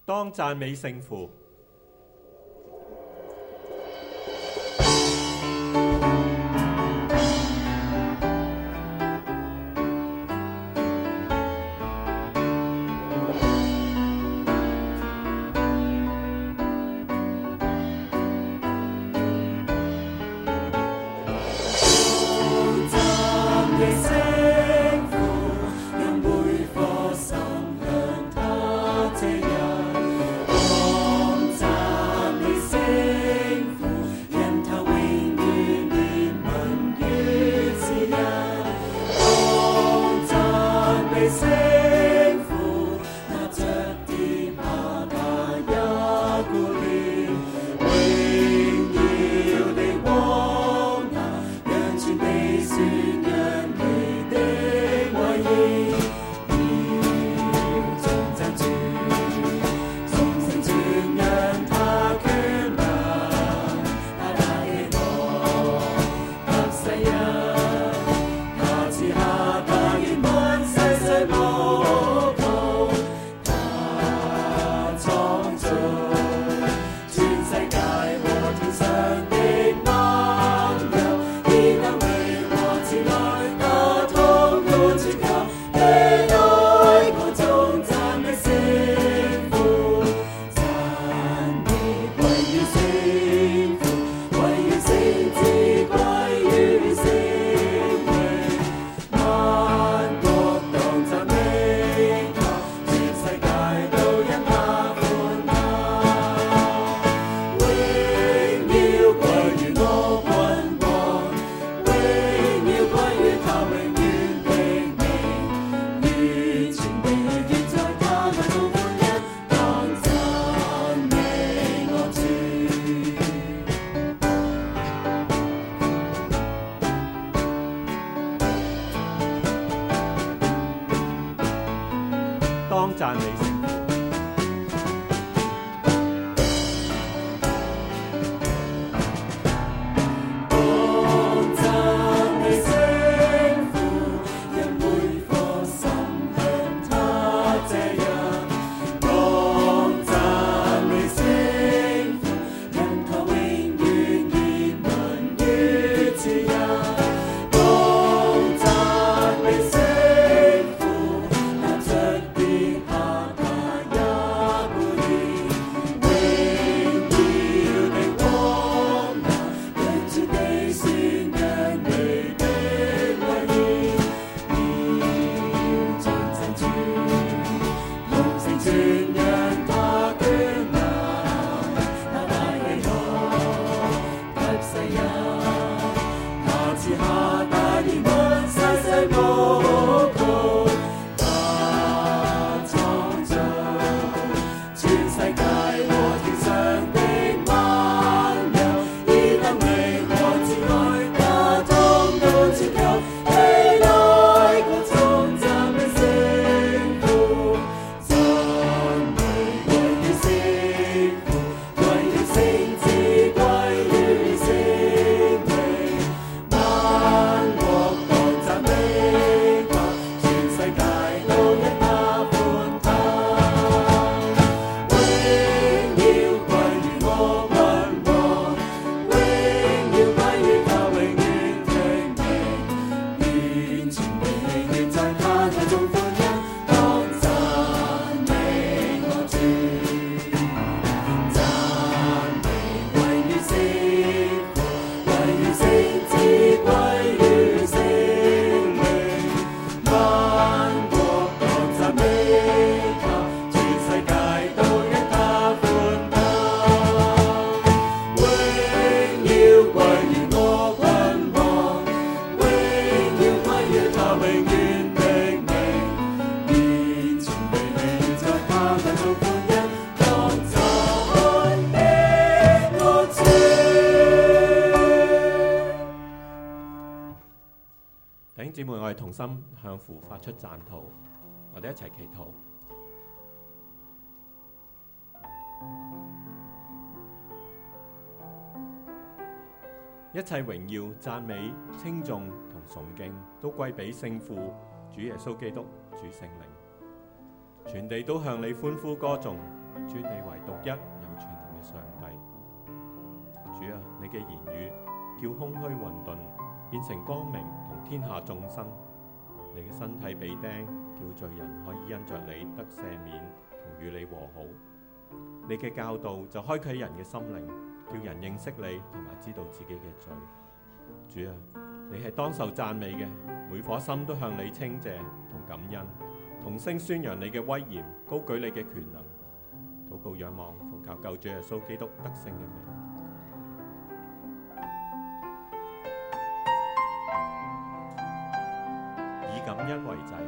當讚美聖父。當讚美聖父。弟兄姊妹，我哋同心向父發出讚禱，我哋一齊祈禱。一切榮耀、讚美、稱頌同崇敬都歸俾聖父、主耶穌基督、主聖靈。全地都向你歡呼歌頌， 尊你為獨一有全能嘅上帝。主啊，你嘅言語叫空虛混沌變成光明，同天下眾生。你嘅身體被釘，叫罪人可以因着你得赦免，同與你和好。你嘅教導就開啟人嘅心靈，叫人認識你同埋知道自己嘅罪。主啊，你係當受讚美嘅，每顆心都向你稱謝同感恩，同聲宣揚你嘅威嚴，高舉你嘅權能。禱告仰望，奉靠救主耶穌基督得勝嘅名。以感恩為祭。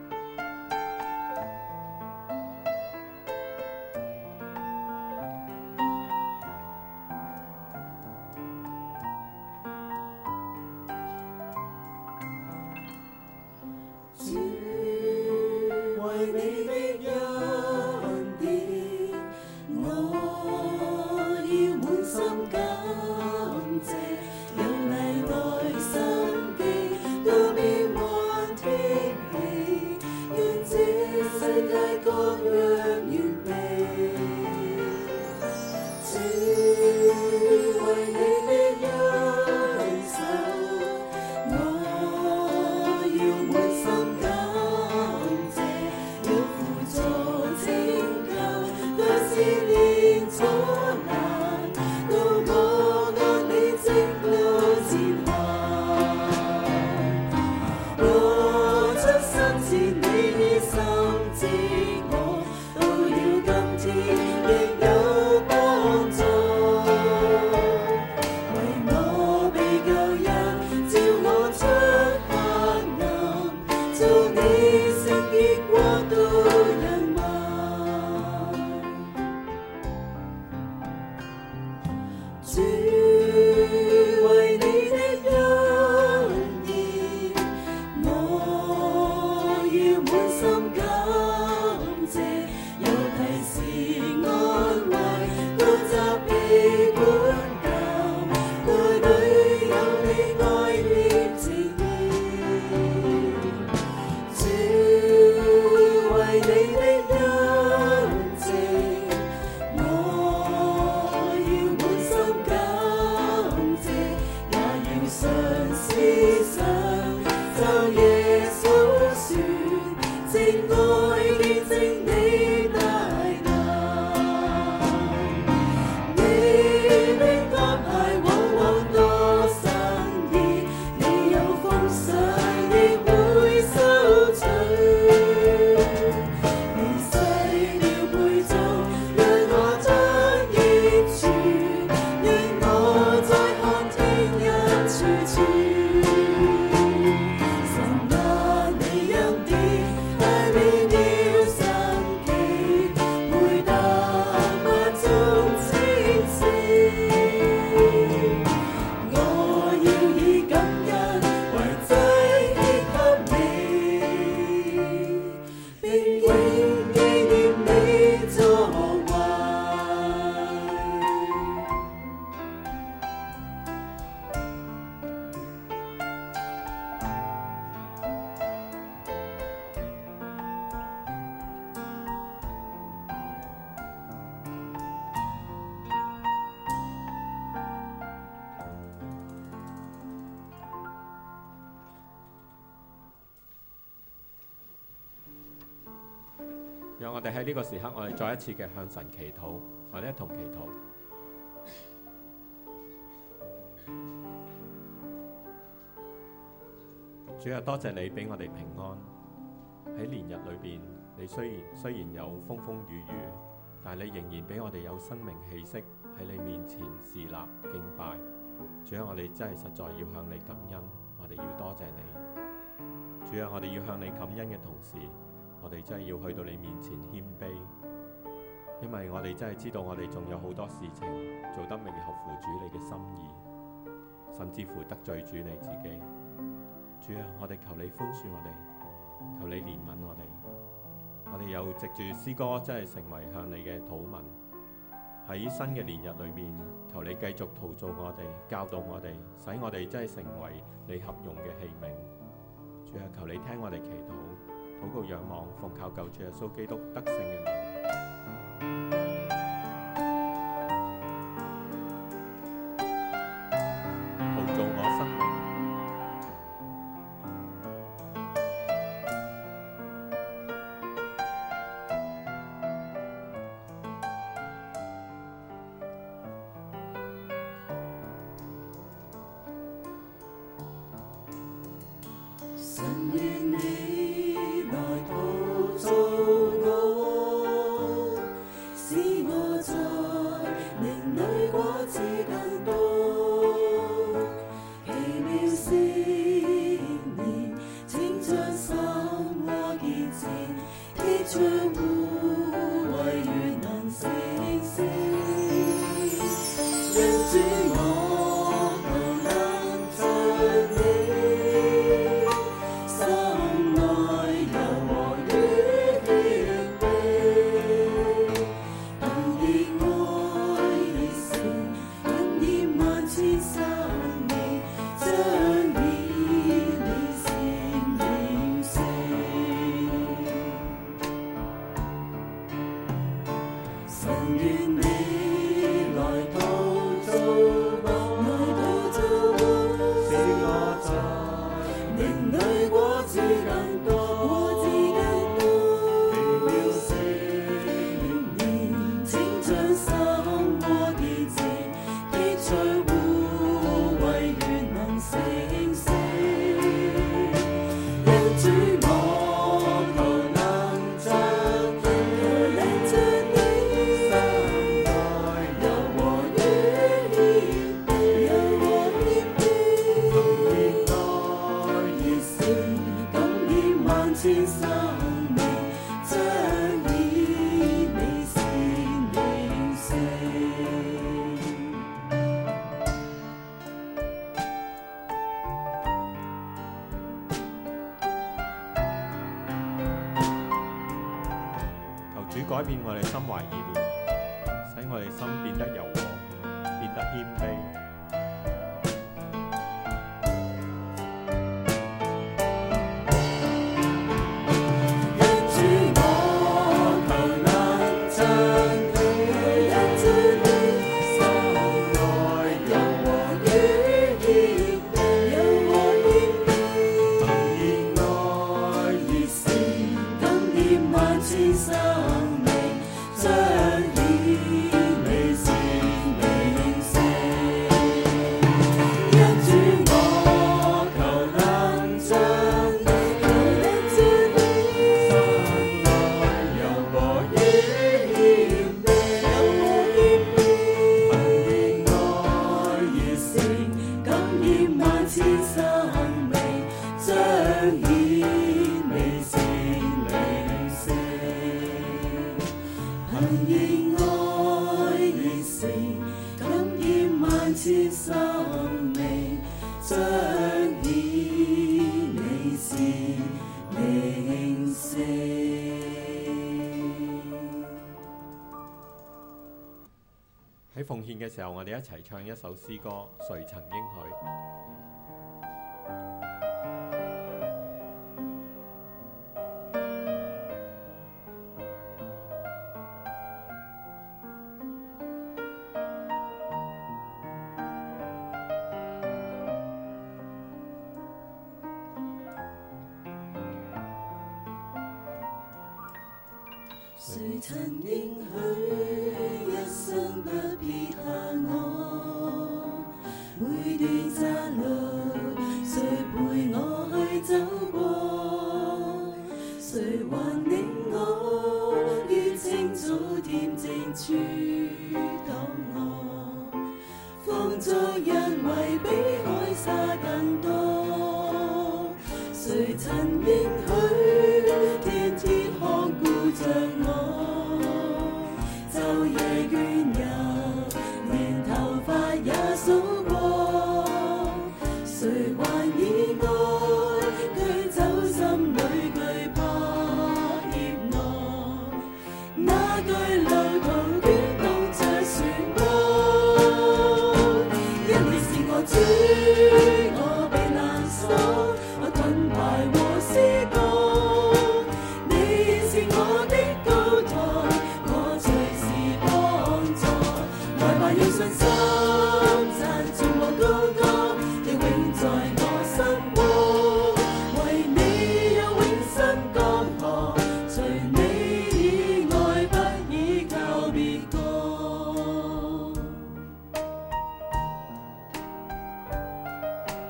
讓我哋喺呢個時刻，我哋再一次嘅向神祈禱，我哋一同祈禱。主啊，多謝你俾我哋平安喺連日裏邊。你雖然有風風雨雨，但係你仍然俾我哋有生命氣息喺你面前侍立敬拜。主啊，我哋真係實在要向你感恩，我哋要多謝你。主啊，我哋要向你感恩嘅同時，我哋真係要去到你面前謙卑，因為我哋真係知道我哋仲有好多事情做得未合乎主你嘅心意，甚至乎得罪主你自己。主啊，我哋求你寬恕我哋，求你憐憫我哋。我哋又藉住詩歌真係成為向你嘅禱文，喺新嘅年日裏面，求你繼續陶造我哋，教導我哋，使我哋真係成為你合用嘅器皿。主啊，求你聽我哋祈禱，禱告仰望，奉靠救主耶穌基督得勝嘅名。 神願你來陶造我，使我在靈裡果子更多，奇妙聖言請將心和潔淨剔除污穢，願能成聖。因主我求能像你，心內柔和與謙卑，憑熱愛熱誠感染萬千生命，彰顯你善形式。神願你來陶造我，使我在靈裡果子更多，奇妙聖言請將心和潔淨剔除污穢，願能成聖。因主我求能像你，心內柔和與謙卑，熱愛熱誠感染萬千生命，彰顯你善形式。 求主改變我哋心懷意念，使我哋心變得柔和，變得謙卑。 因主我求能像你，心內柔和與謙卑，憑熱愛熱誠感染萬千生命，彰顯你善形式。因主我求能像你，心內柔和與謙卑，憑熱愛熱誠感染萬千生命，彰顯你善形式。憑熱愛熱誠感染萬千生命，彰顯你善形式。 喺奉獻嘅時候，我哋一齊唱一首詩歌《誰曾應許》。 誰曾應許一生不撇下我？每段窄路，誰陪我去走過？誰還領我於青草恬靜處躺臥？放逐人為比海沙更多。誰曾應許天天看顧着我？晝夜倦遊，連頭髮也數過。誰還以愛驅走心裏懼怕怯懦？那句路途捲動着漩渦，因你是我主，我避難所，我盾牌和詩歌。你是我的高台，我隨時幫助。來吧，用信心讚頌和高歌，你永在我心窩。為你有永生江河，除你以外不依靠別個。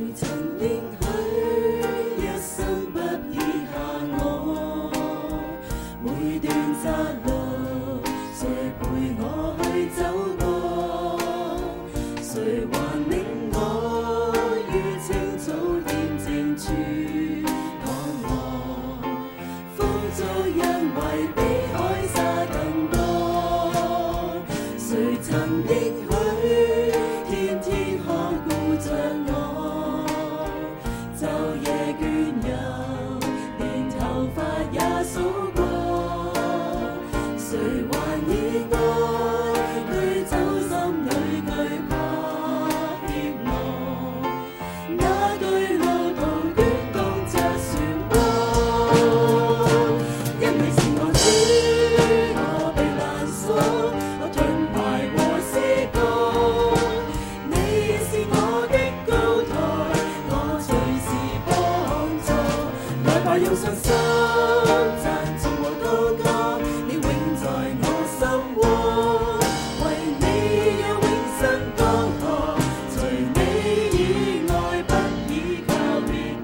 曾應許一生不撇下我，每段窄路誰陪我去走過，誰還領我於青草恬靜處躺臥，風再因為比海沙更多，誰曾應許天天看顧着我，晝夜倦遊連頭髮也數過，誰還以愛驅走心裏懼怕怯懦，那巨路途捲動着漩渦，因你是我主，我被攔鎖，我盾牌和詩歌，你是我的高台，我隨時幫助，來吧用信心讚頌和高歌，你永在我心窩，為你有永生江河，除你以外不倚靠別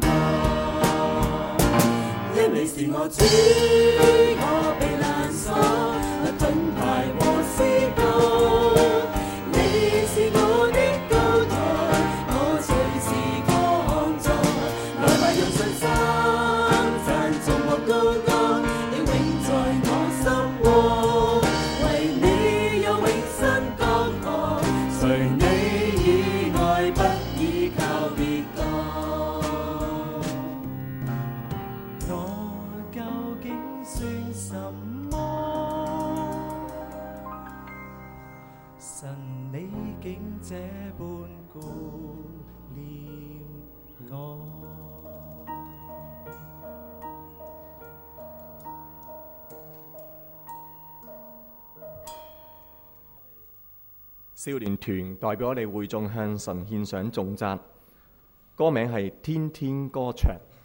個，因你是我主，我被攔鎖，我盾牌和詩歌，你是我的高台，我隨時幫助，來吧用信心讚頌和高歌，你永在我心窩，為你有永生江河，除你以外不倚靠別個。 我究竟算什麼？神你竟這般顧念我。 少年團代表我哋會眾向神獻上頌讚，歌名係《天天歌唱》。